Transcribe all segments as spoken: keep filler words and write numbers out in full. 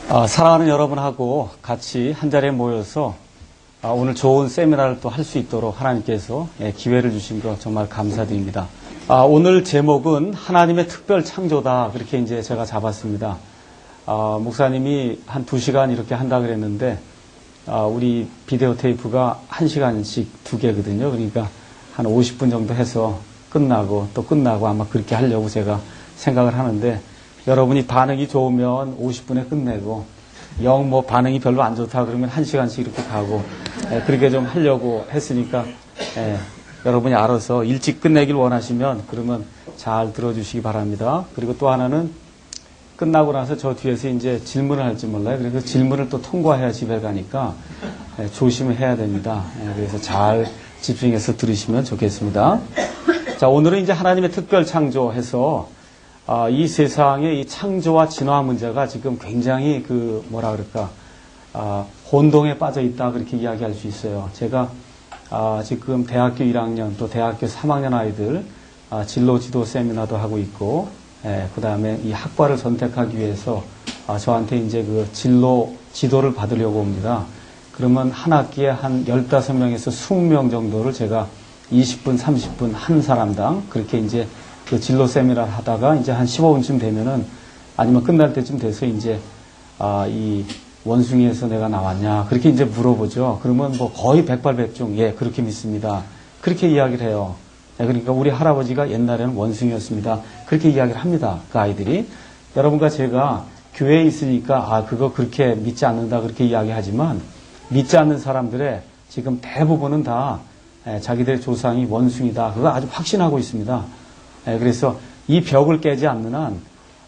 아, 사랑하는 여러분하고 같이 한 자리에 모여서 아, 오늘 좋은 세미나를 또 할 수 있도록 하나님께서 예, 기회를 주신 것 정말 감사드립니다. 아, 오늘 제목은 하나님의 특별 창조다. 그렇게 이제 제가 잡았습니다. 아, 목사님이 한 두 시간 이렇게 한다 그랬는데 아, 우리 비디오 테이프가 한 시간씩 두 개거든요. 그러니까 한 오십 분 정도 해서 끝나고 또 끝나고 아마 그렇게 하려고 제가 생각을 하는데 여러분이 반응이 좋으면 오십 분에 끝내고 영 뭐 반응이 별로 안 좋다 그러면 한 시간씩 이렇게 가고 예, 그렇게 좀 하려고 했으니까 예, 여러분이 알아서 일찍 끝내길 원하시면 그러면 잘 들어주시기 바랍니다. 그리고 또 하나는 끝나고 나서 저 뒤에서 이제 질문을 할지 몰라요. 그래서 질문을 또 통과해야 집에 가니까 예, 조심해야 됩니다. 예, 그래서 잘 집중해서 들으시면 좋겠습니다. 자, 오늘은 이제 하나님의 특별 창조해서 아, 이 세상의 이 창조와 진화 문제가 지금 굉장히 그 뭐라 그럴까 아, 혼동에 빠져 있다 그렇게 이야기할 수 있어요. 제가 아, 지금 대학교 일 학년 또 대학교 삼 학년 아이들 아, 진로 지도 세미나도 하고 있고, 예, 그 다음에 이 학과를 선택하기 위해서 아, 저한테 이제 그 진로 지도를 받으려고 옵니다. 그러면 한 학기에 한 열다섯 명에서 이십 명 정도를 제가 이십 분, 삼십 분 한 사람당 그렇게 이제 그 진로 세미나를 하다가 이제 한 십오 분쯤 되면은 아니면 끝날 때쯤 돼서 이제 아, 이 원숭이에서 내가 나왔냐 그렇게 이제 물어보죠. 그러면 뭐 거의 백발백중 예 그렇게 믿습니다. 그렇게 이야기를 해요. 예, 그러니까 우리 할아버지가 옛날에는 원숭이였습니다. 그렇게 이야기를 합니다. 그 아이들이. 여러분과 제가 교회에 있으니까 아 그거 그렇게 믿지 않는다 그렇게 이야기하지만 믿지 않는 사람들의 지금 대부분은 다 예, 자기들의 조상이 원숭이다. 그거 아주 확신하고 있습니다. 그래서 이 벽을 깨지 않는 한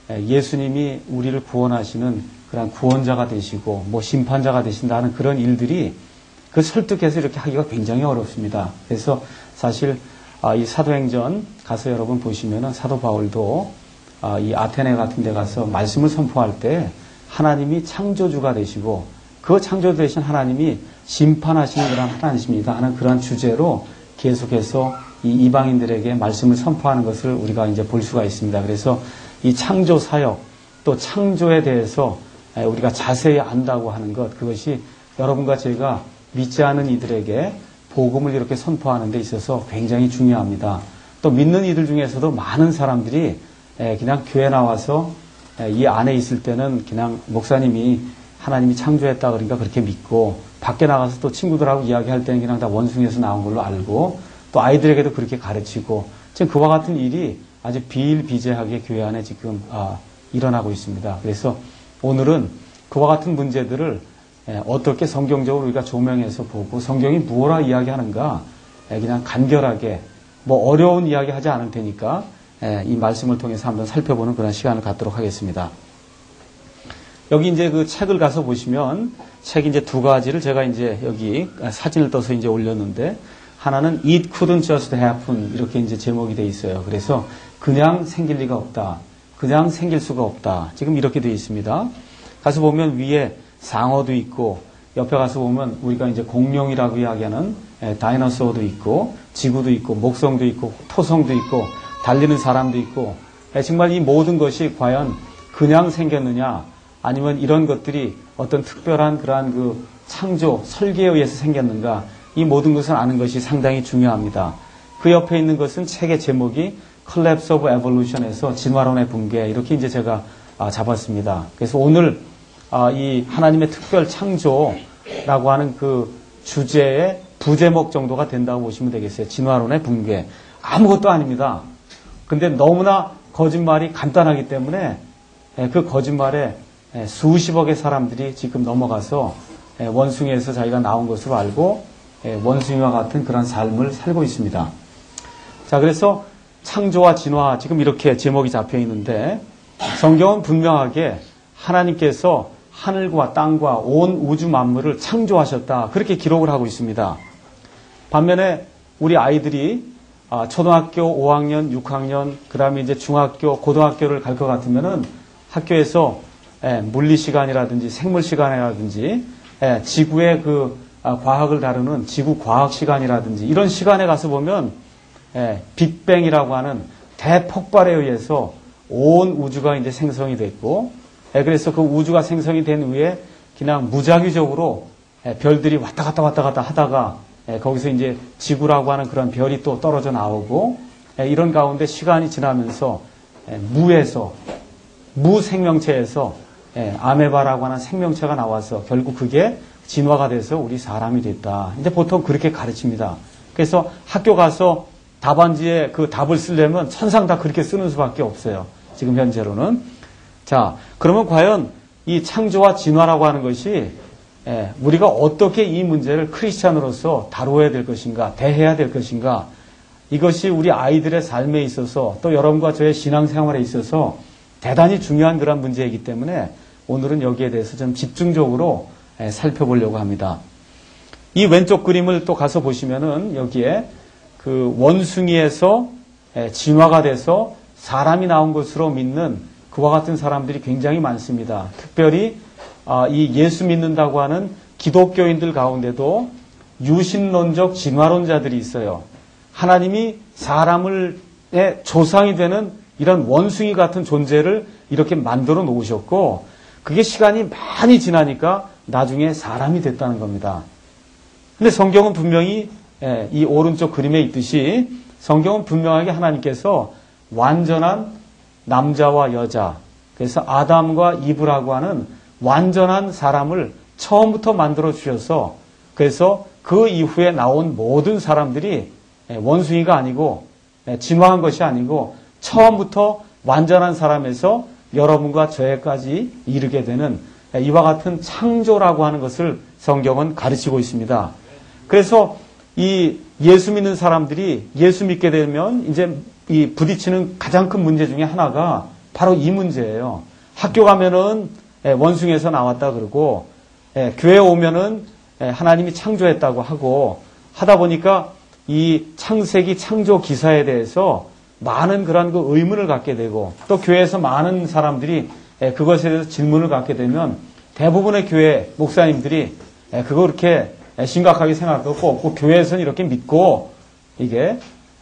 예수님이 우리를 구원하시는 그런 구원자가 되시고 뭐 심판자가 되신다는 그런 일들이 그 설득해서 이렇게 하기가 굉장히 어렵습니다. 그래서 사실 이 사도행전 가서 여러분 보시면은 사도 바울도 이 아테네 같은 데 가서 말씀을 선포할 때 하나님이 창조주가 되시고 그 창조 되신 하나님이 심판하시는 그런 하나님이십니다 하는 그런 주제로 계속해서 이 이방인들에게 말씀을 선포하는 것을 우리가 이제 볼 수가 있습니다. 그래서 이 창조 사역 또 창조에 대해서 우리가 자세히 안다고 하는 것 그것이 여러분과 제가 믿지 않은 이들에게 복음을 이렇게 선포하는 데 있어서 굉장히 중요합니다. 또 믿는 이들 중에서도 많은 사람들이 그냥 교회 나와서 이 안에 있을 때는 그냥 목사님이 하나님이 창조했다 그러니까 그렇게 믿고 밖에 나가서 또 친구들하고 이야기할 때는 그냥 다 원숭이에서 나온 걸로 알고 또 아이들에게도 그렇게 가르치고 지금 그와 같은 일이 아주 비일비재하게 교회 안에 지금 아, 일어나고 있습니다. 그래서 오늘은 그와 같은 문제들을 에, 어떻게 성경적으로 우리가 조명해서 보고 성경이 무엇라 이야기하는가 에, 그냥 간결하게 뭐 어려운 이야기 하지 않을 테니까 에, 이 말씀을 통해서 한번 살펴보는 그런 시간을 갖도록 하겠습니다. 여기 이제 그 책을 가서 보시면 책 이제 두 가지를 제가 이제 여기 사진을 떠서 이제 올렸는데 하나는 It couldn't just happen 이렇게 이제 제목이 돼 있어요. 그래서 그냥 생길 리가 없다. 그냥 생길 수가 없다. 지금 이렇게 돼 있습니다. 가서 보면 위에 상어도 있고 옆에 가서 보면 우리가 이제 공룡이라고 이야기하는 다이너소어도 있고 지구도 있고 목성도 있고 토성도 있고 달리는 사람도 있고 정말 이 모든 것이 과연 그냥 생겼느냐 아니면 이런 것들이 어떤 특별한 그러한 그 창조 설계에 의해서 생겼는가 이 모든 것을 아는 것이 상당히 중요합니다. 그 옆에 있는 것은 책의 제목이 Collapse of Evolution에서 진화론의 붕괴 이렇게 이제 제가 잡았습니다. 그래서 오늘 이 하나님의 특별 창조라고 하는 그 주제의 부제목 정도가 된다고 보시면 되겠어요. 진화론의 붕괴. 아무것도 아닙니다. 근데 너무나 거짓말이 간단하기 때문에 그 거짓말에 수십억의 사람들이 지금 넘어가서 원숭이에서 자기가 나온 것으로 알고 원숭이와 같은 그런 삶을 살고 있습니다. 자, 그래서 창조와 진화 지금 이렇게 제목이 잡혀 있는데 성경은 분명하게 하나님께서 하늘과 땅과 온 우주 만물을 창조하셨다. 그렇게 기록을 하고 있습니다. 반면에 우리 아이들이 초등학교 오 학년, 육 학년, 그 다음에 이제 중학교, 고등학교를 갈 것 같으면은 학교에서 물리 시간이라든지 생물 시간이라든지 지구의 그 과학을 다루는 지구 과학 시간이라든지 이런 시간에 가서 보면 빅뱅이라고 하는 대폭발에 의해서 온 우주가 이제 생성이 됐고 그래서 그 우주가 생성이 된 후에 그냥 무작위적으로 별들이 왔다 갔다 왔다 갔다 하다가 거기서 이제 지구라고 하는 그런 별이 또 떨어져 나오고 이런 가운데 시간이 지나면서 무에서 무생명체에서 아메바라고 하는 생명체가 나와서 결국 그게 진화가 돼서 우리 사람이 됐다. 이제 보통 그렇게 가르칩니다. 그래서 학교 가서 답안지에 그 답을 쓰려면 천상 다 그렇게 쓰는 수밖에 없어요. 지금 현재로는. 자, 그러면 과연 이 창조와 진화라고 하는 것이 우리가 어떻게 이 문제를 크리스찬으로서 다루어야 될 것인가, 대해야 될 것인가, 이것이 우리 아이들의 삶에 있어서 또 여러분과 저의 신앙생활에 있어서 대단히 중요한 그런 문제이기 때문에 오늘은 여기에 대해서 좀 집중적으로 살펴보려고 합니다. 이 왼쪽 그림을 또 가서 보시면은 여기에 그 원숭이에서 진화가 돼서 사람이 나온 것으로 믿는 그와 같은 사람들이 굉장히 많습니다. 특별히 이 예수 믿는다고 하는 기독교인들 가운데도 유신론적 진화론자들이 있어요. 하나님이 사람의 조상이 되는 이런 원숭이 같은 존재를 이렇게 만들어 놓으셨고 그게 시간이 많이 지나니까 나중에 사람이 됐다는 겁니다. 근데 성경은 분명히 이 오른쪽 그림에 있듯이 성경은 분명하게 하나님께서 완전한 남자와 여자, 그래서 아담과 이브라고 하는 완전한 사람을 처음부터 만들어 주셔서 그래서 그 이후에 나온 모든 사람들이 원숭이가 아니고 진화한 것이 아니고 처음부터 완전한 사람에서 여러분과 저에까지 이르게 되는 이와 같은 창조라고 하는 것을 성경은 가르치고 있습니다. 그래서 이 예수 믿는 사람들이 예수 믿게 되면 이제 이 부딪히는 가장 큰 문제 중에 하나가 바로 이 문제예요. 학교 가면은 원숭이에서 나왔다 그러고 교회 오면은 하나님이 창조했다고 하고 하다 보니까 이 창세기 창조 기사에 대해서 많은 그런 그 의문을 갖게 되고 또 교회에서 많은 사람들이 그것에 대해서 질문을 갖게 되면 대부분의 교회 목사님들이 그거 그렇게 심각하게 생각할 거 없고 교회에서는 이렇게 믿고 이게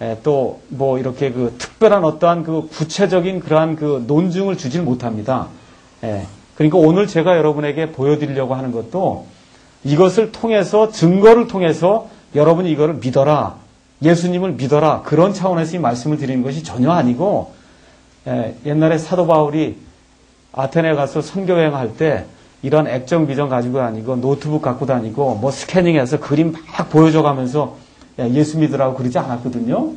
또 뭐 이렇게 그 특별한 어떠한 그 구체적인 그러한 그 논증을 주질 못합니다. 그러니까 오늘 제가 여러분에게 보여드리려고 하는 것도 이것을 통해서 증거를 통해서 여러분이 이거를 믿어라. 예수님을 믿어라. 그런 차원에서 이 말씀을 드리는 것이 전혀 아니고 옛날에 사도 바울이 아테네에 가서 선교여행할 때 이런 액정 비전 가지고 다니고 노트북 갖고 다니고 뭐 스캐닝해서 그림 막 보여줘가면서 예수 믿으라고 그러지 않았거든요.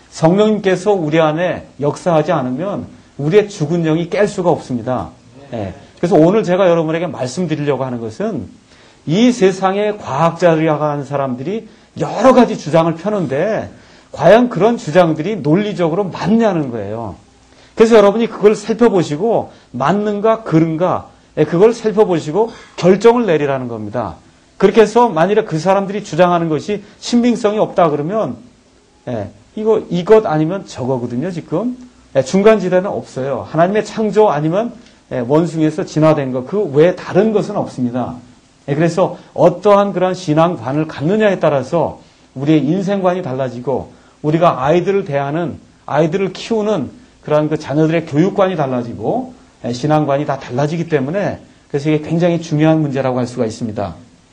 성령님께서 우리 안에 역사하지 않으면 우리의 죽은 영이 깰 수가 없습니다. 그래서 오늘 제가 여러분에게 말씀드리려고 하는 것은 이 세상의 과학자라고 하는 사람들이 여러 가지 주장을 펴는데 과연 그런 주장들이 논리적으로 맞냐는 거예요. 그래서 여러분이 그걸 살펴보시고 맞는가 그른가 그걸 살펴보시고 결정을 내리라는 겁니다. 그렇게 해서 만일에 그 사람들이 주장하는 것이 신빙성이 없다 그러면 예, 이거 이것 아니면 저거거든요. 지금 예, 중간지대는 없어요. 하나님의 창조 아니면 예, 원숭이에서 진화된 것 그 외에 다른 것은 없습니다. 예, 그래서 어떠한 그런 신앙관을 갖느냐에 따라서 우리의 인생관이 달라지고 우리가 아이들을 대하는 아이들을 키우는 그런 그 자녀들의 교육관이 달라지고 예, 신앙관이 다 달라지기 때문에 그래서 이게 굉장히 중요한 문제라고 할 수가 있습니다.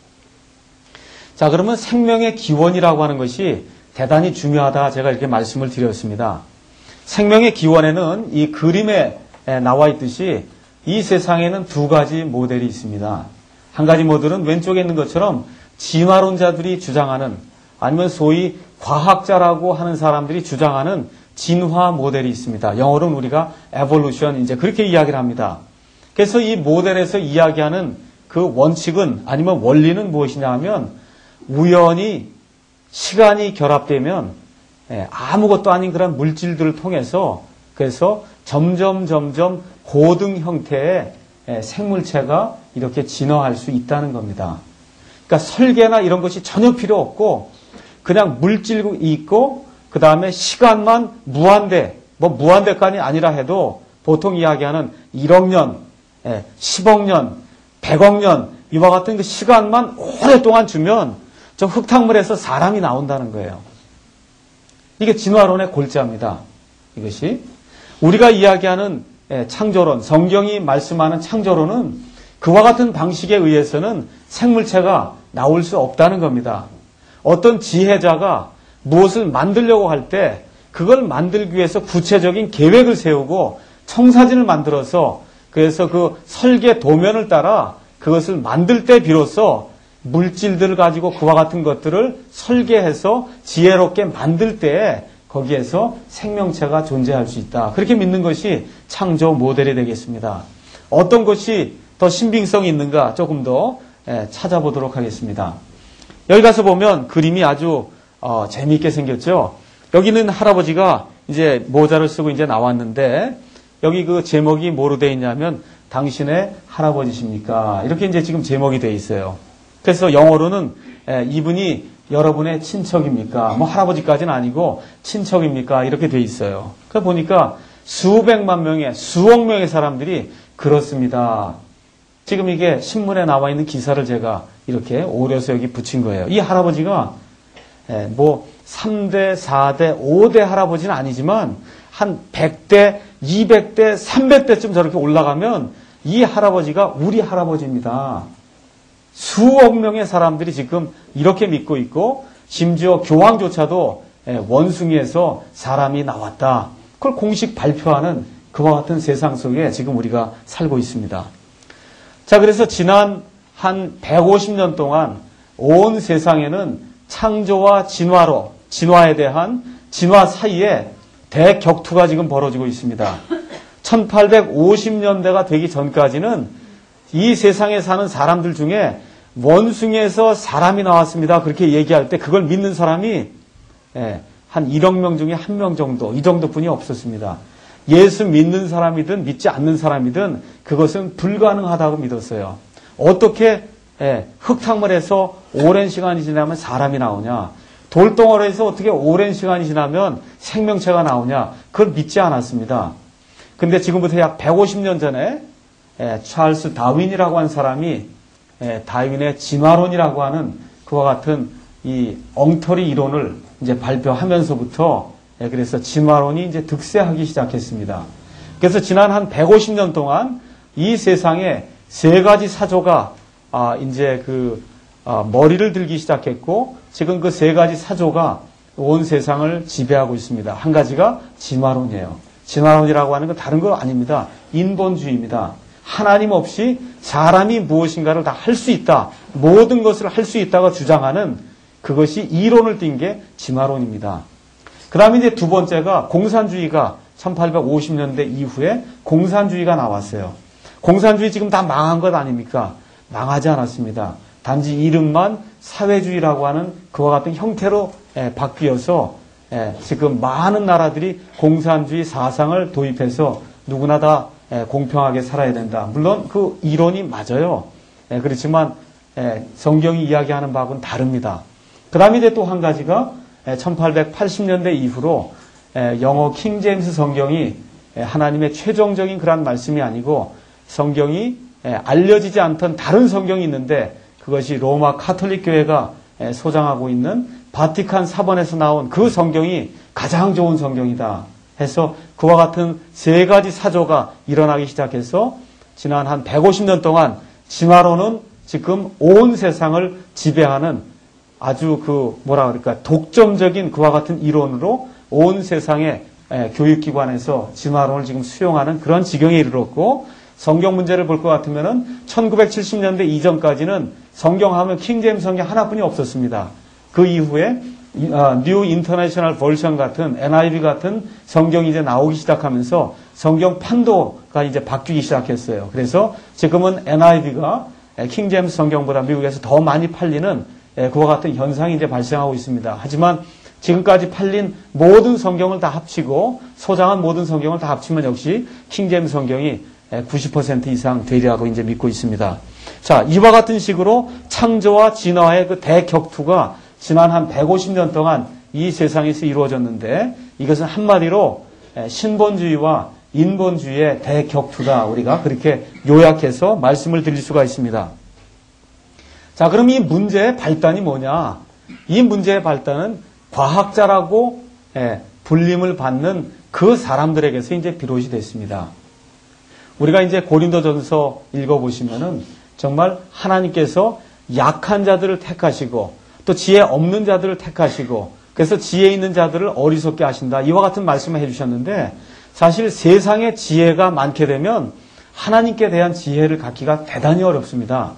자, 그러면 생명의 기원이라고 하는 것이 대단히 중요하다 제가 이렇게 말씀을 드렸습니다. 생명의 기원에는 이 그림에 나와 있듯이 이 세상에는 두 가지 모델이 있습니다. 한 가지 모델은 왼쪽에 있는 것처럼 진화론자들이 주장하는 아니면 소위 과학자라고 하는 사람들이 주장하는 진화 모델이 있습니다. 영어로는 우리가 evolution 이제 그렇게 이야기를 합니다. 그래서 이 모델에서 이야기하는 그 원칙은 아니면 원리는 무엇이냐 하면 우연히 시간이 결합되면 아무것도 아닌 그런 물질들을 통해서 그래서 점점 점점 고등 형태의 생물체가 이렇게 진화할 수 있다는 겁니다. 그러니까 설계나 이런 것이 전혀 필요 없고 그냥 물질이 있고 그 다음에 시간만 무한대, 뭐 무한대까지 아니라 해도 보통 이야기하는 일억 년, 십억 년, 백억 년 이와 같은 그 시간만 오랫동안 주면 저 흙탕물에서 사람이 나온다는 거예요. 이게 진화론의 골자입니다. 이것이 우리가 이야기하는 창조론, 성경이 말씀하는 창조론은 그와 같은 방식에 의해서는 생물체가 나올 수 없다는 겁니다. 어떤 지혜자가 무엇을 만들려고 할 때 그걸 만들기 위해서 구체적인 계획을 세우고 청사진을 만들어서 그래서 그 설계 도면을 따라 그것을 만들 때 비로소 물질들을 가지고 그와 같은 것들을 설계해서 지혜롭게 만들 때 거기에서 생명체가 존재할 수 있다. 그렇게 믿는 것이 창조 모델이 되겠습니다. 어떤 것이 더 신빙성이 있는가 조금 더 찾아보도록 하겠습니다. 여기 가서 보면 그림이 아주 어, 재미있게 생겼죠. 여기는 할아버지가 이제 모자를 쓰고 이제 나왔는데 여기 그 제목이 뭐로 되어 있냐면 당신의 할아버지십니까? 이렇게 이제 지금 제목이 되어 있어요. 그래서 영어로는 에, 이분이 여러분의 친척입니까? 뭐 할아버지까지는 아니고 친척입니까? 이렇게 되어 있어요. 그 보니까 수백만 명의 수억 명의 사람들이 그렇습니다. 지금 이게 신문에 나와 있는 기사를 제가 이렇게 오려서 여기 붙인 거예요. 이 할아버지가 에, 뭐 삼 대, 사 대, 오 대 할아버지는 아니지만 한 백 대, 이백 대, 삼백 대쯤 저렇게 올라가면 이 할아버지가 우리 할아버지입니다. 수억 명의 사람들이 지금 이렇게 믿고 있고 심지어 교황조차도 원숭이에서 사람이 나왔다. 그걸 공식 발표하는 그와 같은 세상 속에 지금 우리가 살고 있습니다. 자, 그래서 지난 한 백오십 년 동안 온 세상에는 창조와 진화로, 진화에 대한 진화 사이에 대격투가 지금 벌어지고 있습니다. 천팔백오십 년대가 되기 전까지는 이 세상에 사는 사람들 중에 원숭이에서 사람이 나왔습니다. 그렇게 얘기할 때 그걸 믿는 사람이 한 일억 명 중에 한 명 정도, 이 정도뿐이 없었습니다. 예수 믿는 사람이든 믿지 않는 사람이든 그것은 불가능하다고 믿었어요. 어떻게 흙탕물에서 오랜 시간이 지나면 사람이 나오냐? 돌덩어리에서 어떻게 오랜 시간이 지나면 생명체가 나오냐? 그걸 믿지 않았습니다. 근데 지금부터 약 백오십 년 전에 찰스 다윈이라고 한 사람이 다윈의 진화론이라고 하는 그와 같은 이 엉터리 이론을 이제 발표하면서부터 그래서 진화론이 이제 득세하기 시작했습니다. 그래서 지난 한 백오십 년 동안 이 세상에 세 가지 사조가 아 이제 그 아 머리를 들기 시작했고 지금 그 세 가지 사조가 온 세상을 지배하고 있습니다. 한 가지가 진화론이에요. 진화론이라고 하는 건 다른 거 아닙니다. 인본주의입니다. 하나님 없이 사람이 무엇인가를 다 할 수 있다. 모든 것을 할 수 있다고 주장하는 그것이 이론을 띈 게 진화론입니다. 그 다음에 이제 두 번째가 공산주의가 천팔백오십 년대 이후에 공산주의가 나왔어요. 공산주의 지금 다 망한 것 아닙니까? 망하지 않았습니다. 단지 이름만 사회주의라고 하는 그와 같은 형태로 바뀌어서 지금 많은 나라들이 공산주의 사상을 도입해서 누구나 다 공평하게 살아야 된다. 물론 그 이론이 맞아요. 그렇지만 성경이 이야기하는 바하고는 다릅니다. 그 다음에 이제 또 한 가지가 천팔백팔십 년대 이후로 영어 킹제임스 성경이 하나님의 최종적인 그런 말씀이 아니고 성경이 알려지지 않던 다른 성경이 있는데 그것이 로마 카톨릭 교회가 소장하고 있는 바티칸 사본에서 나온 그 성경이 가장 좋은 성경이다 해서 그와 같은 세 가지 사조가 일어나기 시작해서 지난 한 백오십 년 동안 진화론은 지금 온 세상을 지배하는 아주 그 뭐라 그럴까 독점적인 그와 같은 이론으로 온 세상의 교육기관에서 진화론을 지금 수용하는 그런 지경에 이르렀고 성경 문제를 볼 것 같으면은 천구백칠십 년대 이전까지는 성경하면 킹제임스 성경 하나뿐이 없었습니다. 그 이후에 뉴 인터내셔널 버전 같은 엔아이브이 같은 성경이 이제 나오기 시작하면서 성경 판도가 이제 바뀌기 시작했어요. 그래서 지금은 엔아이브이가 킹제임스 성경보다 미국에서 더 많이 팔리는 그와 같은 현상이 이제 발생하고 있습니다. 하지만 지금까지 팔린 모든 성경을 다 합치고 소장한 모든 성경을 다 합치면 역시 킹제임스 성경이 구십 퍼센트 이상 되리라고 이제 믿고 있습니다. 자, 이와 같은 식으로 창조와 진화의 그 대격투가 지난 한 백오십 년 동안 이 세상에서 이루어졌는데 이것은 한마디로 신본주의와 인본주의의 대격투다. 우리가 그렇게 요약해서 말씀을 드릴 수가 있습니다. 자, 그럼 이 문제의 발단이 뭐냐? 이 문제의 발단은 과학자라고 불림을 받는 그 사람들에게서 이제 비롯이 됐습니다. 우리가 이제 고린도전서 읽어보시면은 정말 하나님께서 약한 자들을 택하시고 또 지혜 없는 자들을 택하시고 그래서 지혜 있는 자들을 어리석게 하신다. 이와 같은 말씀을 해주셨는데 사실 세상에 지혜가 많게 되면 하나님께 대한 지혜를 갖기가 대단히 어렵습니다.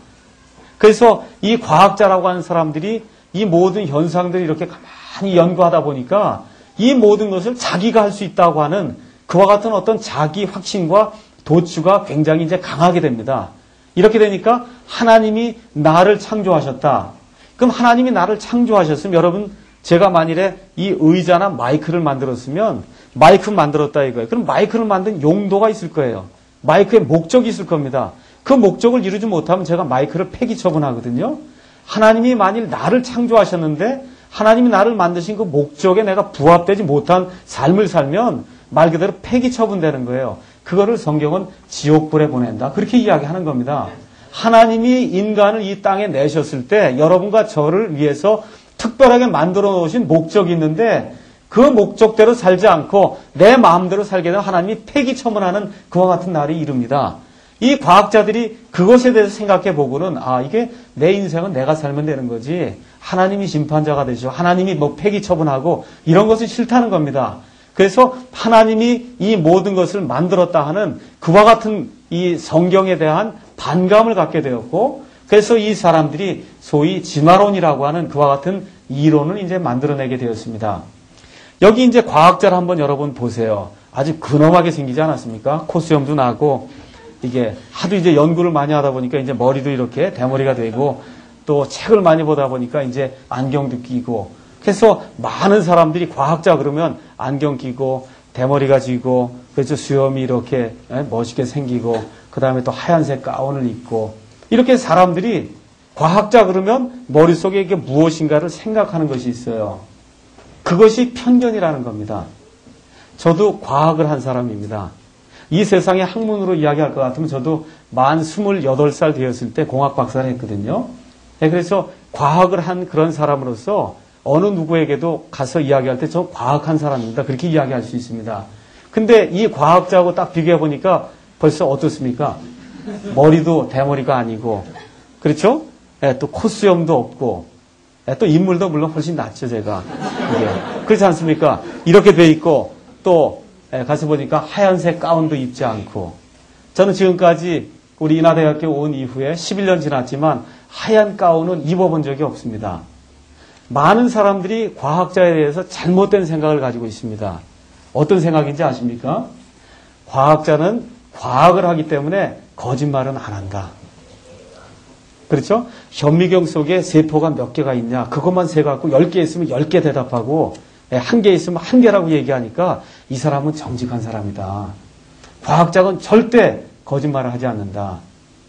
그래서 이 과학자라고 하는 사람들이 이 모든 현상들을 이렇게 가만히 연구하다 보니까 이 모든 것을 자기가 할 수 있다고 하는 그와 같은 어떤 자기 확신과 도취가 굉장히 이제 강하게 됩니다. 이렇게 되니까 하나님이 나를 창조하셨다. 그럼 하나님이 나를 창조하셨으면 여러분 제가 만일에 이 의자나 마이크를 만들었으면 마이크 만들었다 이거예요. 그럼 마이크를 만든 용도가 있을 거예요. 마이크의 목적이 있을 겁니다. 그 목적을 이루지 못하면 제가 마이크를 폐기 처분하거든요. 하나님이 만일 나를 창조하셨는데 하나님이 나를 만드신 그 목적에 내가 부합되지 못한 삶을 살면 말 그대로 폐기 처분되는 거예요. 그거를 성경은 지옥불에 보낸다. 그렇게 이야기하는 겁니다. 하나님이 인간을 이 땅에 내셨을 때 여러분과 저를 위해서 특별하게 만들어 놓으신 목적이 있는데 그 목적대로 살지 않고 내 마음대로 살게 되면 하나님이 폐기 처분하는 그와 같은 날이 이릅니다. 이 과학자들이 그것에 대해서 생각해 보고는 아 이게 내 인생은 내가 살면 되는 거지 하나님이 심판자가 되시고 하나님이 뭐 폐기 처분하고 이런 것은 싫다는 겁니다. 그래서 하나님이 이 모든 것을 만들었다 하는 그와 같은 이 성경에 대한 반감을 갖게 되었고 그래서 이 사람들이 소위 진화론이라고 하는 그와 같은 이론을 이제 만들어내게 되었습니다. 여기 이제 과학자를 한번 여러분 보세요. 아주 근엄하게 생기지 않았습니까? 콧수염도 나고 이게 하도 이제 연구를 많이 하다 보니까 이제 머리도 이렇게 대머리가 되고 또 책을 많이 보다 보니까 이제 안경도 끼고 그래서 많은 사람들이 과학자 그러면 안경 끼고 대머리가 지고 그래서 수염이 이렇게 멋있게 생기고 그 다음에 또 하얀색 가운을 입고 이렇게 사람들이 과학자 그러면 머릿속에 이게 무엇인가를 생각하는 것이 있어요. 그것이 편견이라는 겁니다. 저도 과학을 한 사람입니다. 이 세상의 학문으로 이야기할 것 같으면 저도 만 스물여덟 살 되었을 때 공학 박사를 했거든요. 그래서 과학을 한 그런 사람으로서 어느 누구에게도 가서 이야기할 때 저 과학한 사람입니다. 그렇게 이야기할 수 있습니다. 근데 이 과학자하고 딱 비교해 보니까 벌써 어떻습니까? 머리도 대머리가 아니고 그렇죠? 또 콧수염도 없고 또 인물도 물론 훨씬 낫죠 제가. 예. 그렇지 않습니까? 이렇게 돼 있고 또 가서 보니까 하얀색 가운도 입지 않고 저는 지금까지 우리 인하대학교 온 이후에 십일 년 지났지만 하얀 가운은 입어본 적이 없습니다. 많은 사람들이 과학자에 대해서 잘못된 생각을 가지고 있습니다. 어떤 생각인지 아십니까? 과학자는 과학을 하기 때문에 거짓말은 안 한다. 그렇죠? 현미경 속에 세포가 몇 개가 있냐 그것만 세갖고 열 개 있으면 열 개 대답하고 한 개 있으면 한 개라고 얘기하니까 이 사람은 정직한 사람이다. 과학자는 절대 거짓말을 하지 않는다.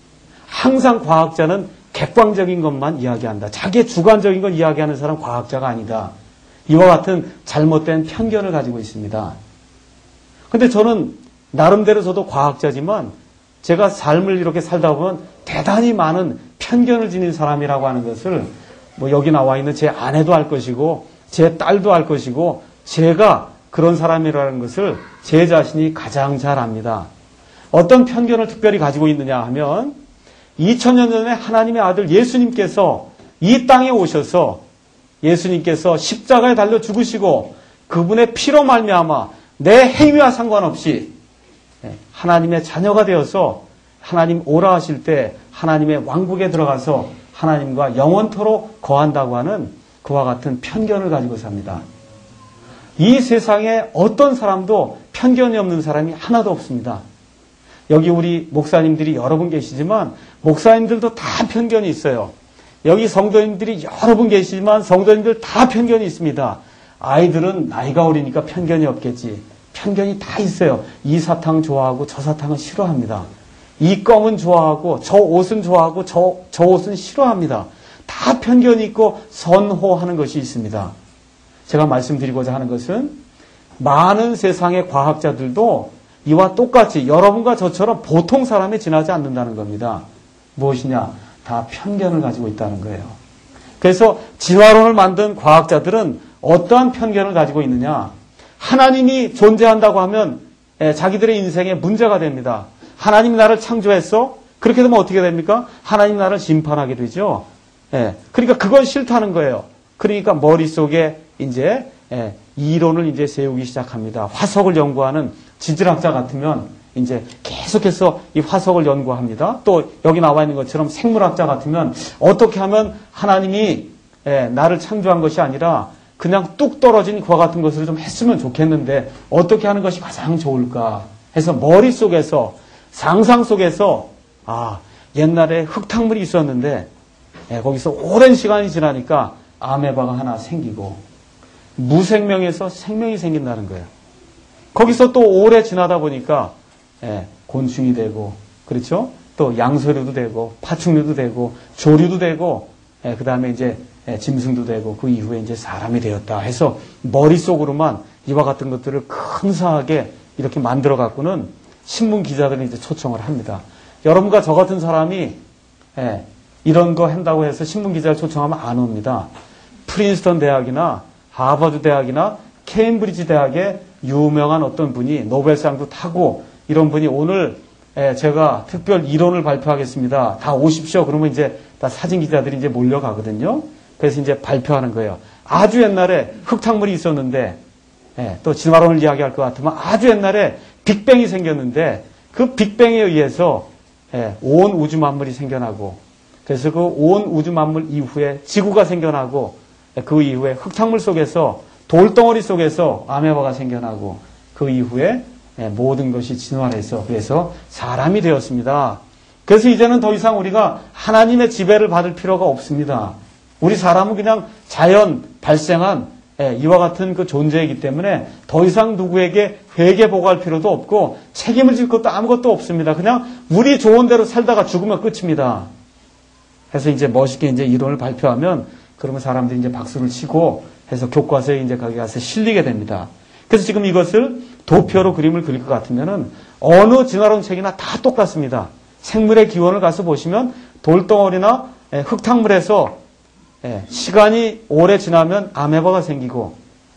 항상 과학자는 객관적인 것만 이야기한다. 자기의 주관적인 걸 이야기하는 사람 과학자가 아니다. 이와 같은 잘못된 편견을 가지고 있습니다. 근데 저는 나름대로 저도 과학자지만 제가 삶을 이렇게 살다 보면 대단히 많은 편견을 지닌 사람이라고 하는 것을 뭐 여기 나와 있는 제 아내도 알 것이고 제 딸도 알 것이고 제가 그런 사람이라는 것을 제 자신이 가장 잘 압니다. 어떤 편견을 특별히 가지고 있느냐 하면 이천 년 전에 하나님의 아들 예수님께서 이 땅에 오셔서 예수님께서 십자가에 달려 죽으시고 그분의 피로 말미암아 내 행위와 상관없이 하나님의 자녀가 되어서 하나님 오라 하실 때 하나님의 왕국에 들어가서 하나님과 영원토록 거한다고 하는 그와 같은 편견을 가지고 삽니다. 이 세상에 어떤 사람도 편견이 없는 사람이 하나도 없습니다. 여기 우리 목사님들이 여러 분 계시지만 목사님들도 다 편견이 있어요. 여기 성도님들이 여러 분 계시지만 성도님들 다 편견이 있습니다. 아이들은 나이가 어리니까 편견이 없겠지. 편견이 다 있어요. 이 사탕 좋아하고 저 사탕은 싫어합니다. 이 껌은 좋아하고 저 옷은 좋아하고 저, 저 옷은 싫어합니다. 다 편견이 있고 선호하는 것이 있습니다. 제가 말씀드리고자 하는 것은 많은 세상의 과학자들도 이와 똑같이 여러분과 저처럼 보통 사람에 지나지 않는다는 겁니다. 무엇이냐? 다 편견을 가지고 있다는 거예요. 그래서 진화론을 만든 과학자들은 어떠한 편견을 가지고 있느냐? 하나님이 존재한다고 하면 자기들의 인생에 문제가 됩니다. 하나님이 나를 창조했어? 그렇게 되면 어떻게 됩니까? 하나님 나를 심판하게 되죠. 예. 그러니까 그건 싫다는 거예요. 그러니까 머릿속에 이제 예, 이론을 이제 세우기 시작합니다. 화석을 연구하는 지질학자 같으면 이제 계속해서 이 화석을 연구합니다. 또 여기 나와 있는 것처럼 생물학자 같으면 어떻게 하면 하나님이 예, 나를 창조한 것이 아니라 그냥 뚝 떨어진 그와 같은 것을 좀 했으면 좋겠는데 어떻게 하는 것이 가장 좋을까 해서 머릿속에서 상상 속에서 아 옛날에 흙탕물이 있었는데 예, 거기서 오랜 시간이 지나니까 아메바가 하나 생기고 무생명에서 생명이 생긴다는 거예요. 거기서 또 오래 지나다 보니까 예, 곤충이 되고 그렇죠? 또 양서류도 되고 파충류도 되고 조류도 되고 예, 그 다음에 이제 예, 짐승도 되고 그 이후에 이제 사람이 되었다 해서 머릿속으로만 이와 같은 것들을 근사하게 이렇게 만들어 갖고는 신문 기자들이 이제 초청을 합니다. 여러분과 저 같은 사람이 예, 이런 거 한다고 해서 신문 기자를 초청하면 안 옵니다. 프린스턴 대학이나 하버드 대학이나 케임브리지 대학의 유명한 어떤 분이 노벨상도 타고 이런 분이 오늘 예, 제가 특별 이론을 발표하겠습니다. 다 오십시오. 그러면 이제 다 사진 기자들이 이제 몰려가거든요. 그래서 이제 발표하는 거예요. 아주 옛날에 흙탕물이 있었는데 예, 또 진화론을 이야기할 것 같으면 아주 옛날에 빅뱅이 생겼는데 그 빅뱅에 의해서 예, 온 우주 만물이 생겨나고 그래서 그 온 우주 만물 이후에 지구가 생겨나고 예, 그 이후에 흙탕물 속에서 돌덩어리 속에서 아메바가 생겨나고 그 이후에 예, 모든 것이 진화해서 그래서 사람이 되었습니다. 그래서 이제는 더 이상 우리가 하나님의 지배를 받을 필요가 없습니다. 우리 사람은 그냥 자연 발생한 예, 이와 같은 그 존재이기 때문에 더 이상 누구에게 회개 보고할 필요도 없고 책임을 질 것도 아무것도 없습니다. 그냥 우리 좋은 대로 살다가 죽으면 끝입니다. 그래서 이제 멋있게 이제 이론을 발표하면 그러면 사람들이 이제 박수를 치고 해서 교과서에 이제 거기 가서 실리게 됩니다. 그래서 지금 이것을 도표로 그림을 그릴 것 같으면은 어느 진화론 책이나 다 똑같습니다. 생물의 기원을 가서 보시면 돌덩어리나 예, 흙탕물에서 예, 시간이 오래 지나면 아메바가 생기고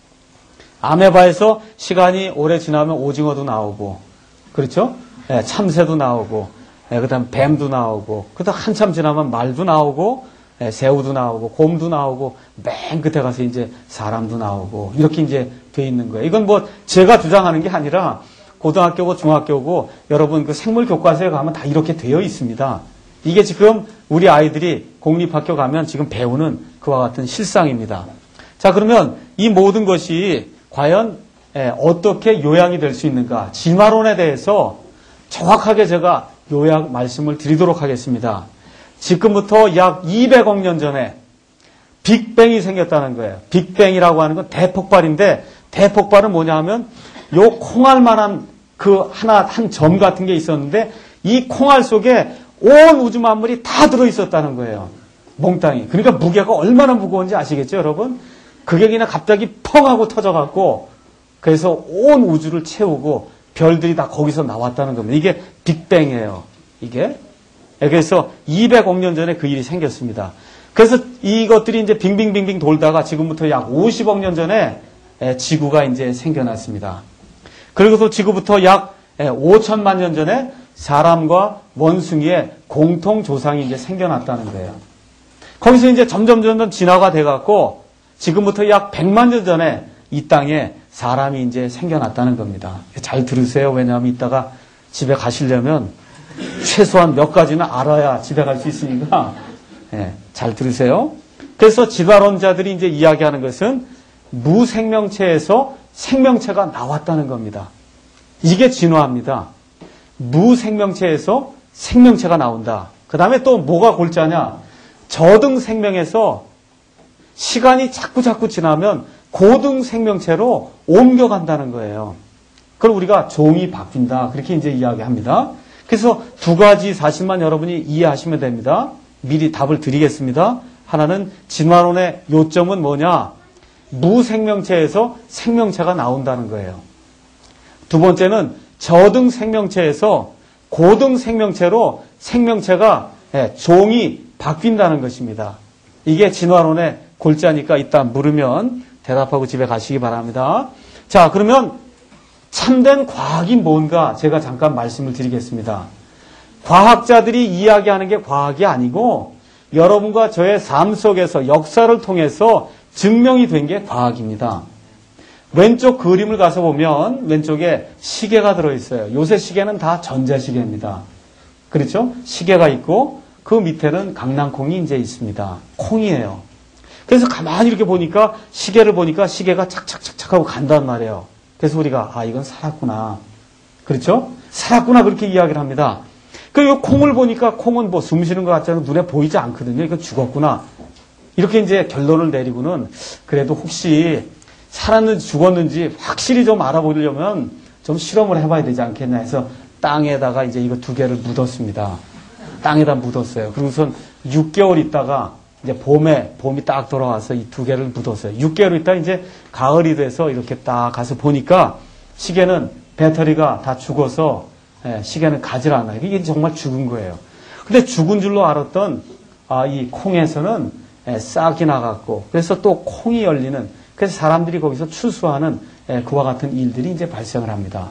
아메바에서 시간이 오래 지나면 오징어도 나오고 그렇죠? 예, 참새도 나오고 예, 그 다음 뱀도 나오고 그 다음 한참 지나면 말도 나오고 예, 새우도 나오고 곰도 나오고 맨 끝에 가서 이제 사람도 나오고 이렇게 이제 돼 있는 거예요. 이건 뭐 제가 주장하는 게 아니라 고등학교고 중학교고 여러분 그 생물 교과서에 가면 다 이렇게 되어 있습니다. 이게 지금 우리 아이들이 공립학교 가면 지금 배우는 그와 같은 실상입니다. 자, 그러면 이 모든 것이 과연 어떻게 요약이 될 수 있는가? 진화론에 대해서 정확하게 제가 요약 말씀을 드리도록 하겠습니다. 지금부터 약 이백억 년 전에 빅뱅이 생겼다는 거예요. 빅뱅이라고 하는 건 대폭발인데 대폭발은 뭐냐 하면 요 콩알만한 그 하나 한 점 같은 게 있었는데 이 콩알 속에 온 우주 만물이 다 들어있었다는 거예요. 몽땅이. 그러니까 무게가 얼마나 무거운지 아시겠죠, 여러분? 그게 그냥 갑자기 펑 하고 터져갖고 그래서 온 우주를 채우고 별들이 다 거기서 나왔다는 겁니다. 이게 빅뱅이에요. 이게. 그래서 이백억 년 전에 그 일이 생겼습니다. 그래서 이것들이 이제 빙빙빙빙 돌다가 지금부터 약 오십억 년 전에 지구가 이제 생겨났습니다. 그리고서 지구부터 약 오천만 년 전에 사람과 원숭이의 공통 조상이 이제 생겨났다는 거예요. 거기서 이제 점점 점점 진화가 돼갖고 지금부터 약 백만 년 전에 이 땅에 사람이 이제 생겨났다는 겁니다. 잘 들으세요. 왜냐하면 이따가 집에 가시려면 최소한 몇 가지는 알아야 집에 갈 수 있으니까 네, 잘 들으세요. 그래서 진화론자들이 이제 이야기하는 것은 무생명체에서 생명체가 나왔다는 겁니다. 이게 진화입니다. 무생명체에서 생명체가 나온다. 그 다음에 또 뭐가 골자냐? 저등생명에서 시간이 자꾸 자꾸 지나면 고등생명체로 옮겨간다는 거예요. 그걸 우리가 종이 바뀐다. 그렇게 이제 이야기합니다. 그래서 두 가지 사실만 여러분이 이해하시면 됩니다. 미리 답을 드리겠습니다. 하나는 진화론의 요점은 뭐냐? 무생명체에서 생명체가 나온다는 거예요. 두 번째는 저등생명체에서 고등생명체로 생명체가 종이 바뀐다는 것입니다. 이게 진화론의 골자니까 이따 물으면 대답하고 집에 가시기 바랍니다. 자, 그러면 참된 과학이 뭔가 제가 잠깐 말씀을 드리겠습니다. 과학자들이 이야기하는 게 과학이 아니고 여러분과 저의 삶 속에서 역사를 통해서 증명이 된 게 과학입니다. 왼쪽 그림을 가서 보면 왼쪽에 시계가 들어있어요. 요새 시계는 다 전자시계입니다. 그렇죠? 시계가 있고 그 밑에는 강낭콩이 이제 있습니다. 콩이에요. 그래서 가만히 이렇게 보니까 시계를 보니까 시계가 착착착착 하고 간단 말이에요. 그래서 우리가 아 이건 살았구나. 그렇죠? 살았구나 그렇게 이야기를 합니다. 그 콩을 보니까 콩은 뭐 숨 쉬는 것 같지는 눈에 보이지 않거든요. 이거 죽었구나. 이렇게 이제 결론을 내리고는 그래도 혹시 살았는지 죽었는지 확실히 좀 알아보려면 좀 실험을 해봐야 되지 않겠나 해서 땅에다가 이제 이거 두 개를 묻었습니다. 땅에다 묻었어요. 그러고선 육 개월 있다가 이제 봄에, 봄이 딱 돌아와서 이 두 개를 묻었어요. 육 개월 있다 이제 가을이 돼서 이렇게 딱 가서 보니까 시계는 배터리가 다 죽어서 예, 시계는 가질 않아요. 이게 정말 죽은 거예요. 근데 죽은 줄로 알았던 아, 이 콩에서는 예, 싹이 나갔고 그래서 또 콩이 열리는 그래서 사람들이 거기서 추수하는 예, 그와 같은 일들이 이제 발생을 합니다.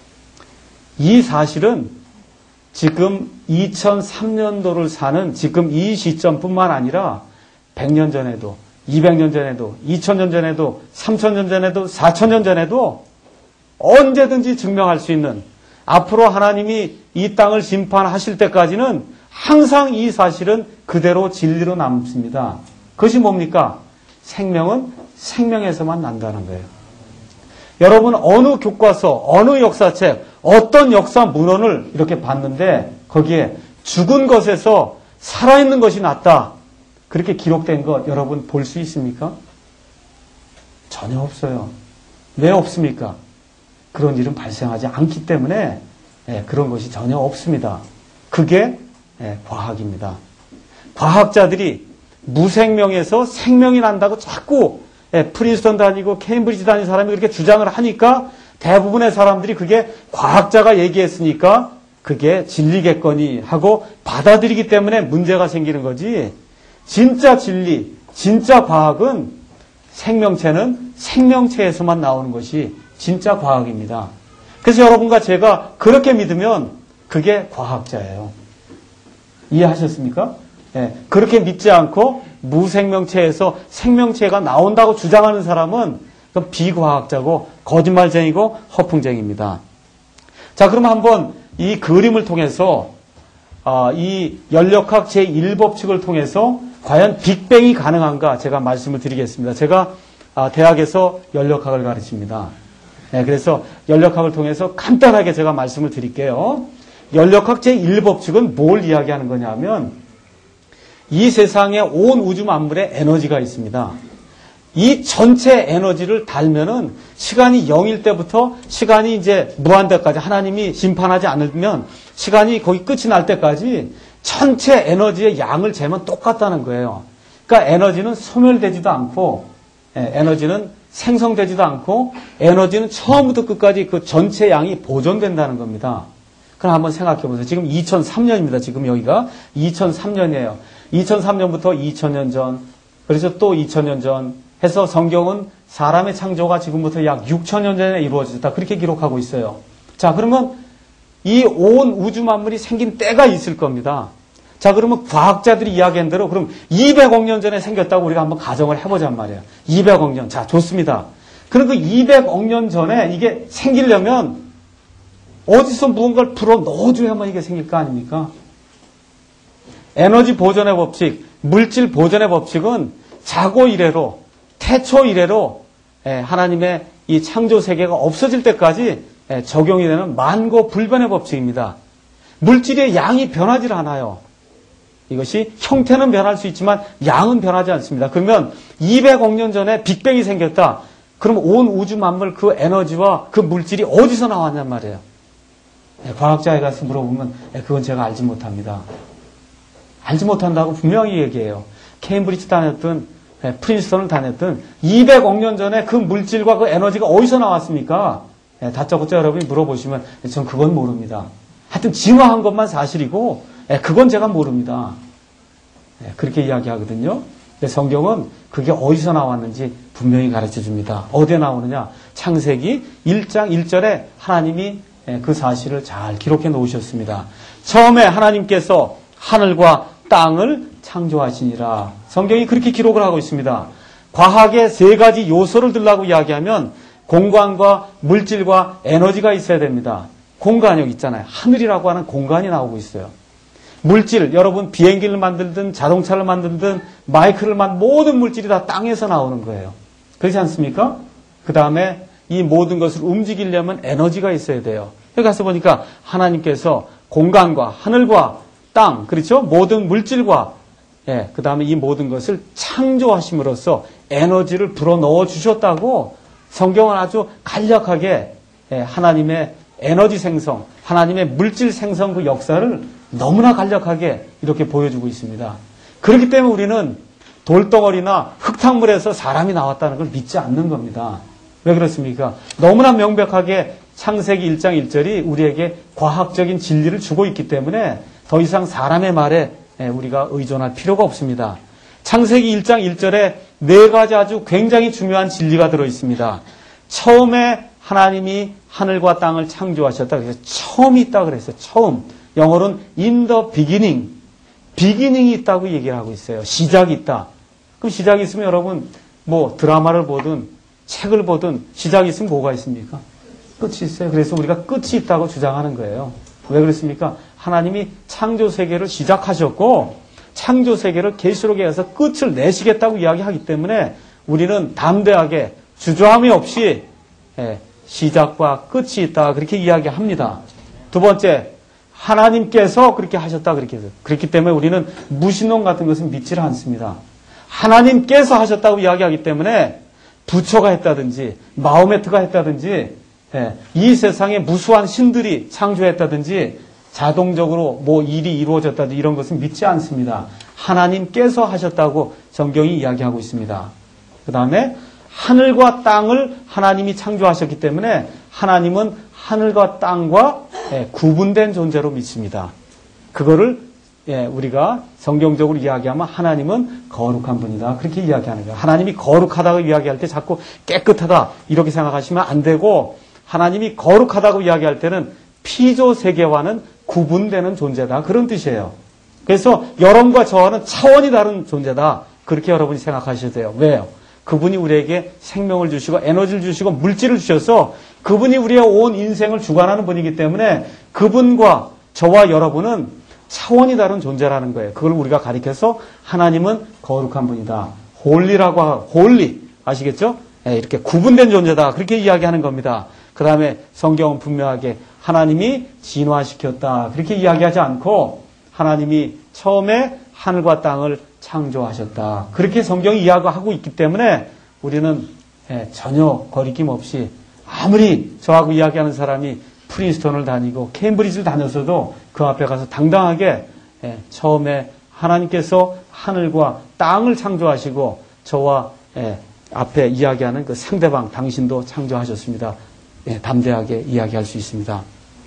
이 사실은 지금 이천삼 년도를 사는 지금 이 시점뿐만 아니라 백 년 전에도 이백 년 전에도 이천 년 전에도 삼천 년 전에도 사천 년 전에도 언제든지 증명할 수 있는 앞으로 하나님이 이 땅을 심판하실 때까지는 항상 이 사실은 그대로 진리로 남습니다. 그것이 뭡니까? 생명은 생명에서만 난다는 거예요. 여러분 어느 교과서, 어느 역사책, 어떤 역사 문헌을 이렇게 봤는데 거기에 죽은 것에서 살아있는 것이 낫다. 그렇게 기록된 것 여러분 볼 수 있습니까? 전혀 없어요. 왜 없습니까? 그런 일은 발생하지 않기 때문에 예, 그런 것이 전혀 없습니다. 그게 예, 과학입니다. 과학자들이 무생명에서 생명이 난다고 자꾸 예, 프린스턴 다니고 케임브리지 다니는 사람이 그렇게 주장을 하니까 대부분의 사람들이 그게 과학자가 얘기했으니까 그게 진리겠거니 하고 받아들이기 때문에 문제가 생기는 거지. 진짜 진리, 진짜 과학은 생명체는 생명체에서만 나오는 것이 진짜 과학입니다. 그래서 여러분과 제가 그렇게 믿으면 그게 과학자예요. 이해하셨습니까? 예, 그렇게 믿지 않고 무생명체에서 생명체가 나온다고 주장하는 사람은 그건 비과학자고 거짓말쟁이고 허풍쟁이입니다. 자, 그럼 한번 이 그림을 통해서 아, 이 연력학 제일 법칙을 통해서 과연 빅뱅이 가능한가 제가 말씀을 드리겠습니다. 제가 아, 대학에서 연력학을 가르칩니다. 네, 그래서 연력학을 통해서 간단하게 제가 말씀을 드릴게요. 연력학 제일 법칙은 뭘 이야기하는 거냐 하면 이 세상에 온 우주 만물에 에너지가 있습니다. 이 전체 에너지를 달면은 시간이 영일 때부터 시간이 이제 무한대까지 하나님이 심판하지 않으면 시간이 거기 끝이 날 때까지 전체 에너지의 양을 재면 똑같다는 거예요. 그러니까 에너지는 소멸되지도 않고 에너지는 생성되지도 않고 에너지는 처음부터 끝까지 그 전체 양이 보존된다는 겁니다. 그럼 한번 생각해 보세요. 지금 이천삼 년입니다. 지금 여기가 이천삼 년이에요. 이천삼 년부터 이천 년 전, 그래서 또 이천 년 전 해서 성경은 사람의 창조가 지금부터 약 육천 년 전에 이루어졌다. 그렇게 기록하고 있어요. 자, 그러면 이 온 우주 만물이 생긴 때가 있을 겁니다. 자, 그러면 과학자들이 이야기한 대로 그럼 이백억 년 전에 생겼다고 우리가 한번 가정을 해보잔 말이에요. 이백억 년. 자, 좋습니다. 그럼 그 이백억 년 전에 이게 생기려면 어디서 무언가를 불어 넣어줘야만 이게 생길 거 아닙니까? 에너지 보존의 법칙, 물질 보존의 법칙은 자고 이래로, 태초 이래로 하나님의 이 창조 세계가 없어질 때까지 적용이 되는 만고 불변의 법칙입니다. 물질의 양이 변하지 않아요. 이것이 형태는 변할 수 있지만 양은 변하지 않습니다. 그러면 이백억 년 전에 빅뱅이 생겼다. 그럼 온 우주 만물 그 에너지와 그 물질이 어디서 나왔냔 말이에요. 과학자에 가서 물어보면 그건 제가 알지 못합니다. 알지 못한다고 분명히 얘기해요. 케임브리지 다녔든 프린스턴을 다녔든 이백억 년 전에 그 물질과 그 에너지가 어디서 나왔습니까? 다짜고짜 여러분이 물어보시면 전 그건 모릅니다. 하여튼 진화한 것만 사실이고 그건 제가 모릅니다. 그렇게 이야기하거든요. 성경은 그게 어디서 나왔는지 분명히 가르쳐 줍니다. 어디에 나오느냐? 창세기 일 장 일 절에 하나님이 그 사실을 잘 기록해 놓으셨습니다. 처음에 하나님께서 하늘과 땅을 창조하시니라. 성경이 그렇게 기록을 하고 있습니다. 과학의 세 가지 요소를 들라고 이야기하면 공간과 물질과 에너지가 있어야 됩니다. 공간 여기 있잖아요. 하늘이라고 하는 공간이 나오고 있어요. 물질, 여러분 비행기를 만들든 자동차를 만들든 마이크를 만든 모든 물질이 다 땅에서 나오는 거예요. 그렇지 않습니까? 그 다음에 이 모든 것을 움직이려면 에너지가 있어야 돼요. 여기 가서 보니까 하나님께서 공간과 하늘과 땅, 그렇죠? 모든 물질과 예, 그 다음에 이 모든 것을 창조하심으로써 에너지를 불어넣어 주셨다고 성경은 아주 간략하게 예, 하나님의 에너지 생성, 하나님의 물질 생성 그 역사를 너무나 간략하게 이렇게 보여주고 있습니다. 그렇기 때문에 우리는 돌덩어리나 흙탕물에서 사람이 나왔다는 걸 믿지 않는 겁니다. 왜 그렇습니까? 너무나 명백하게 창세기 일 장 일 절이 우리에게 과학적인 진리를 주고 있기 때문에 더 이상 사람의 말에 우리가 의존할 필요가 없습니다. 창세기 일 장 일 절에 네 가지 아주 굉장히 중요한 진리가 들어있습니다. 처음에 하나님이 하늘과 땅을 창조하셨다. 그래서 처음이 있다 그랬어요. 처음. 영어로는 in the beginning. 비기닝이 있다고 얘기를 하고 있어요. 시작이 있다. 그럼 시작이 있으면 여러분 뭐 드라마를 보든 책을 보든 시작이 있으면 뭐가 있습니까? 끝이 있어요. 그래서 우리가 끝이 있다고 주장하는 거예요. 왜 그렇습니까? 하나님이 창조 세계를 시작하셨고 창조 세계를 계시록에 의해서 끝을 내시겠다고 이야기하기 때문에 우리는 담대하게 주저함이 없이 시작과 끝이 있다 그렇게 이야기합니다. 두 번째, 하나님께서 그렇게 하셨다 그렇게 해서 그렇기 때문에 우리는 무신론 같은 것은 믿지를 않습니다. 하나님께서 하셨다고 이야기하기 때문에 부처가 했다든지 마호메트가 했다든지 이 세상에 무수한 신들이 창조했다든지 자동적으로 뭐 일이 이루어졌다든지 이런 것은 믿지 않습니다. 하나님께서 하셨다고 성경이 이야기하고 있습니다. 그 다음에 하늘과 땅을 하나님이 창조하셨기 때문에 하나님은 하늘과 땅과 구분된 존재로 믿습니다. 그거를 우리가 성경적으로 이야기하면 하나님은 거룩한 분이다. 그렇게 이야기하는 거예요. 하나님이 거룩하다고 이야기할 때 자꾸 깨끗하다 이렇게 생각하시면 안 되고 하나님이 거룩하다고 이야기할 때는 피조 세계와는 구분되는 존재다. 그런 뜻이에요. 그래서 여러분과 저와는 차원이 다른 존재다. 그렇게 여러분이 생각하셔야 돼요. 왜요? 그분이 우리에게 생명을 주시고 에너지를 주시고 물질을 주셔서 그분이 우리의 온 인생을 주관하는 분이기 때문에 그분과 저와 여러분은 차원이 다른 존재라는 거예요. 그걸 우리가 가리켜서 하나님은 거룩한 분이다. 홀리라고 하고 홀리 아시겠죠? 네, 이렇게 구분된 존재다. 그렇게 이야기하는 겁니다. 그 다음에 성경은 분명하게 하나님이 진화시켰다. 그렇게 이야기하지 않고 하나님이 처음에 하늘과 땅을 창조하셨다. 그렇게 성경이 이야기하고 있기 때문에 우리는 전혀 거리낌 없이 아무리 저하고 이야기하는 사람이 프린스턴을 다니고 케임브리지를 다녔어도 그 앞에 가서 당당하게 처음에 하나님께서 하늘과 땅을 창조하시고 저와 앞에 이야기하는 그 상대방 당신도 창조하셨습니다. 담대하게 이야기할 수 있습니다.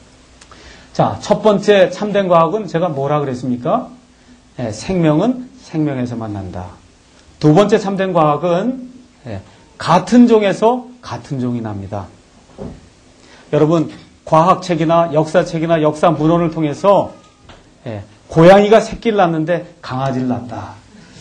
자, 첫 번째 참된 과학은 제가 뭐라 그랬습니까? 생명은 생명에서만 난다. 두 번째 참된 과학은 같은 종에서 같은 종이 납니다. 여러분 과학책이나 역사책이나 역사 문헌을 통해서 고양이가 새끼를 낳는데 강아지를 낳았다.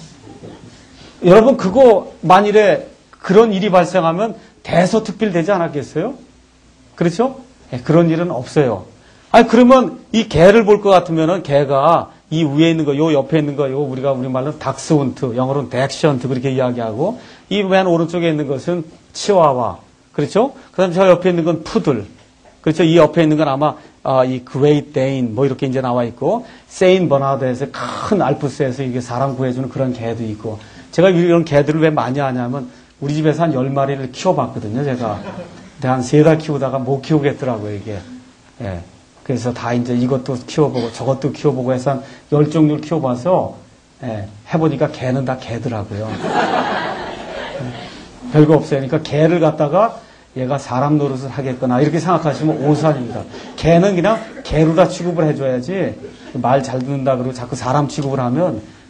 여러분 그거 만일에 그런 일이 발생하면 대서특필되지 않았겠어요? 그렇죠? 그런 일은 없어요. 아니 그러면 이 개를 볼 것 같으면은 개가 이 위에 있는 거, 요 옆에 있는 거, 요 우리가 우리말로 닥스훈트, 영어로는 덱션트 그렇게 이야기하고 이 맨 오른쪽에 있는 것은 치와와, 그렇죠? 그다음 저 옆에 있는 건 푸들, 그렇죠? 이 옆에 있는 건 아마 아, 이 그레이트 데인 뭐 이렇게 이제 나와 있고 세인 버나드에서 큰 알프스에서 이게 사람 구해주는 그런 개도 있고 제가 이런 개들을 왜 많이 하냐면 우리 집에서 한 열 마리를 키워봤거든요, 제가. 근데 한 세 달 키우다가 못 키우겠더라고요, 이게. 예. 그래서 다 이제 이것도 키워보고 저것도 키워보고 해서 한 열 종류를 키워봐서 예, 해보니까 개는 다 개더라고요. 예, 별거 없어요. 그러니까 개를 갖다가 얘가 사람 노릇을 하겠거나 이렇게 생각하시면 오산입니다. 개는 그냥 개로 다 취급을 해줘야지 말 잘 듣는다 그러고 자꾸 사람 취급을 하면 그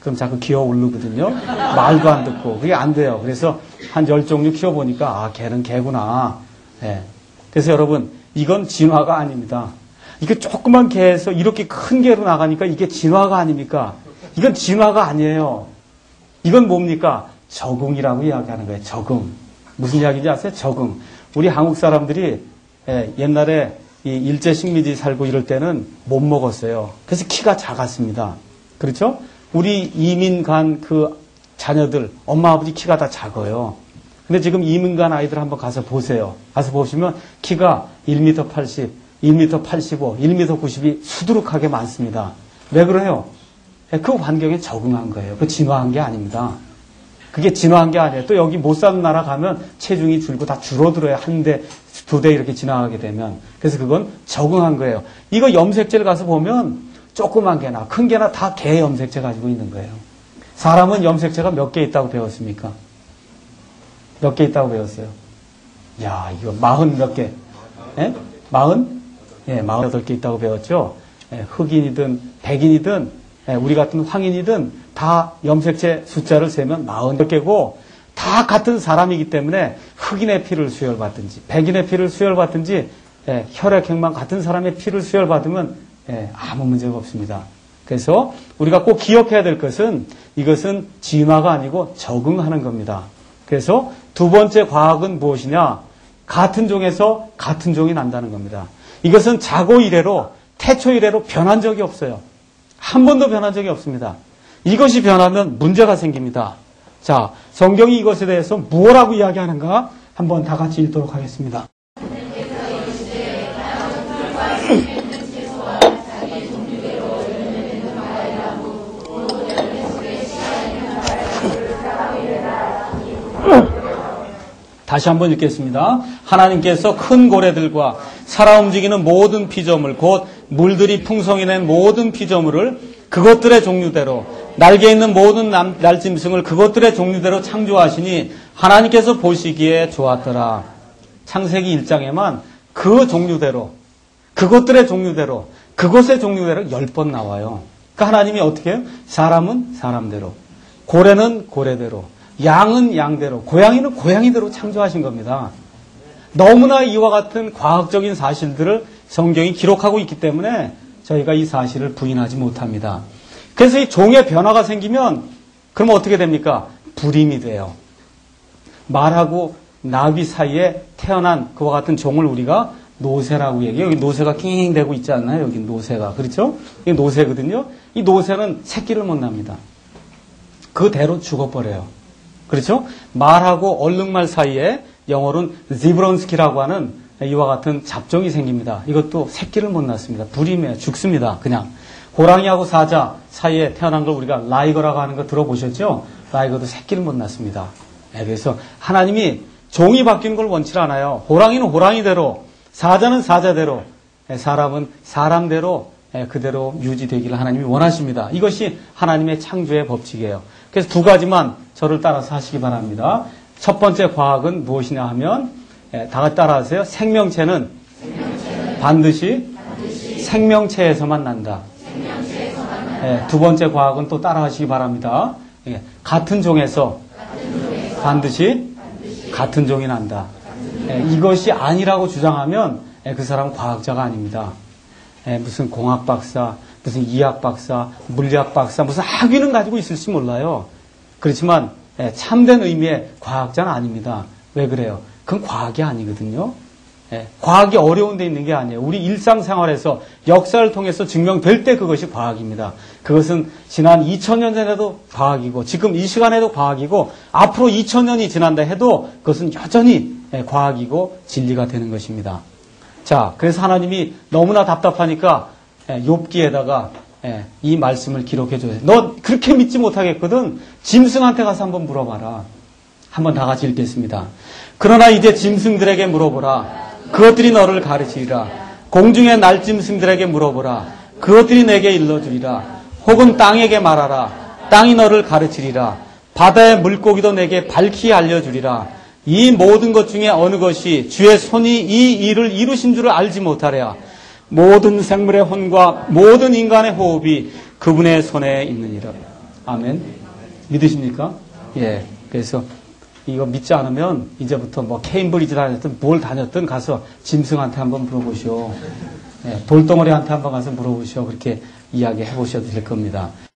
그럼 자꾸 기어 오르거든요. 말도 안 듣고. 그게 안 돼요. 그래서 한 열 종류 키워보니까, 아, 개는 개구나. 예. 그래서 여러분, 이건 진화가 아닙니다. 이게 조그만 개에서 이렇게 큰 개로 나가니까 이게 진화가 아닙니까? 이건 진화가 아니에요. 이건 뭡니까? 적응이라고 이야기하는 거예요. 적응. 무슨 이야기인지 아세요? 적응. 우리 한국 사람들이 예, 옛날에 이 일제 식민지 살고 이럴 때는 못 먹었어요. 그래서 키가 작았습니다. 그렇죠? 우리 이민 간 그 자녀들, 엄마 아버지 키가 다 작아요. 근데 지금 이민 간 아이들 한번 가서 보세요. 가서 보시면 키가 일 미터 팔십, 일 미터 팔십오, 일 미터 구십이 수두룩하게 많습니다. 왜 그래요? 그 환경에 적응한 거예요. 그 진화한 게 아닙니다. 그게 진화한 게 아니에요. 또 여기 못 사는 나라 가면 체중이 줄고 다 줄어들어요. 한 대, 두 대 이렇게 지나가게 되면. 그래서 그건 적응한 거예요. 이거 염색제를 가서 보면 조그만 개나 큰 개나 다 개 염색제 가지고 있는 거예요. 사람은 염색제가 몇 개 있다고 배웠습니까? 몇 개 있다고 배웠어요? 야, 이거 마흔 몇 개? 예? 마흔? 예, 마흔여덟 개 있다고 배웠죠? 예, 흑인이든 백인이든 예, 우리 같은 황인이든 다 염색제 숫자를 세면 마흔 개고 다 같은 사람이기 때문에 흑인의 피를 수혈받든지 백인의 피를 수혈받든지 예, 혈액형만 같은 사람의 피를 수혈받으면 예, 아무 문제가 없습니다. 그래서 우리가 꼭 기억해야 될 것은 이것은 진화가 아니고 적응하는 겁니다. 그래서 두 번째 과학은 무엇이냐? 같은 종에서 같은 종이 난다는 겁니다. 이것은 자고 이래로 태초 이래로 변한 적이 없어요. 한 번도 변한 적이 없습니다. 이것이 변하면 문제가 생깁니다. 자, 성경이 이것에 대해서 무엇라고 이야기하는가? 한번 다 같이 읽도록 하겠습니다. 다시 한번 읽겠습니다. 하나님께서 큰 고래들과 살아 움직이는 모든 피조물, 곧 물들이 풍성히 낸 모든 피조물을 그것들의 종류대로, 날개 있는 모든 날짐승을 그것들의 종류대로 창조하시니 하나님께서 보시기에 좋았더라. 창세기 일 장에만 그 종류대로, 그것들의 종류대로, 그것의 종류대로 열 번 나와요. 그러니까 하나님이 어떻게 해요? 사람은 사람대로, 고래는 고래대로, 양은 양대로, 고양이는 고양이대로 창조하신 겁니다. 너무나 이와 같은 과학적인 사실들을 성경이 기록하고 있기 때문에 저희가 이 사실을 부인하지 못합니다. 그래서 이 종의 변화가 생기면 그러면 어떻게 됩니까? 불임이 돼요. 말하고 나비 사이에 태어난 그와 같은 종을 우리가 노새라고 얘기해요. 여기 노새가 낑낑대고 있지 않나요? 여기 노새가. 그렇죠? 이게 노새거든요. 이 노새는 새끼를 못 납니다. 그대로 죽어버려요. 그렇죠? 말하고 얼룩말 사이에 영어로는 지브론스키라고 하는 이와 같은 잡종이 생깁니다. 이것도 새끼를 못 낳습니다. 불임해요. 죽습니다. 그냥. 호랑이하고 사자 사이에 태어난 걸 우리가 라이거라고 하는 거 들어보셨죠? 라이거도 새끼를 못 낳습니다. 네, 그래서 하나님이 종이 바뀌는 걸 원치 않아요. 호랑이는 호랑이대로, 사자는 사자대로, 사람은 사람대로 그대로 유지되기를 하나님이 원하십니다. 이것이 하나님의 창조의 법칙이에요. 그래서 두 가지만 저를 따라서 하시기 바랍니다. 첫 번째 과학은 무엇이냐 하면 다 같이 따라하세요. 생명체는, 생명체는 반드시, 반드시 생명체에서만 난다. 생명체에서만 난다. 예, 두 번째 과학은 또 따라하시기 바랍니다. 예, 같은 종에서, 같은 종에서 반드시, 반드시 같은 종이 난다. 예, 이것이 아니라고 주장하면 예, 그 사람은 과학자가 아닙니다. 예, 무슨 공학 박사, 무슨 이학 박사, 물리학 박사, 무슨 학위는 가지고 있을지 몰라요. 그렇지만 예, 참된 의미의 과학자는 아닙니다. 왜 그래요? 그건 과학이 아니거든요. 예, 과학이 어려운 데 있는 게 아니에요. 우리 일상생활에서 역사를 통해서 증명될 때 그것이 과학입니다. 그것은 지난 이천 년 전에도 과학이고 지금 이 시간에도 과학이고 앞으로 이천 년이 지난다 해도 그것은 여전히 예, 과학이고 진리가 되는 것입니다. 자, 그래서 하나님이 너무나 답답하니까 예, 욥기에다가 예, 이 말씀을 기록해 줘요. 너 그렇게 믿지 못하겠거든. 짐승한테 가서 한번 물어봐라. 한번 다 같이 읽겠습니다. 그러나 이제 짐승들에게 물어보라. 그것들이 너를 가르치리라. 공중의 날짐승들에게 물어보라. 그것들이 내게 일러주리라. 혹은 땅에게 말하라. 땅이 너를 가르치리라. 바다의 물고기도 내게 밝히 알려주리라. 이 모든 것 중에 어느 것이 주의 손이 이 일을 이루신 줄을 알지 못하랴. 모든 생물의 혼과 모든 인간의 호흡이 그분의 손에 있느니라. 아멘. 믿으십니까? 예. 그래서 이거 믿지 않으면 이제부터 뭐 케임브리지 다녔든 뭘 다녔든 가서 짐승한테 한번 물어보시오. 예. 돌덩어리한테 한번 가서 물어보시오. 그렇게 이야기해 보셔도 될 겁니다.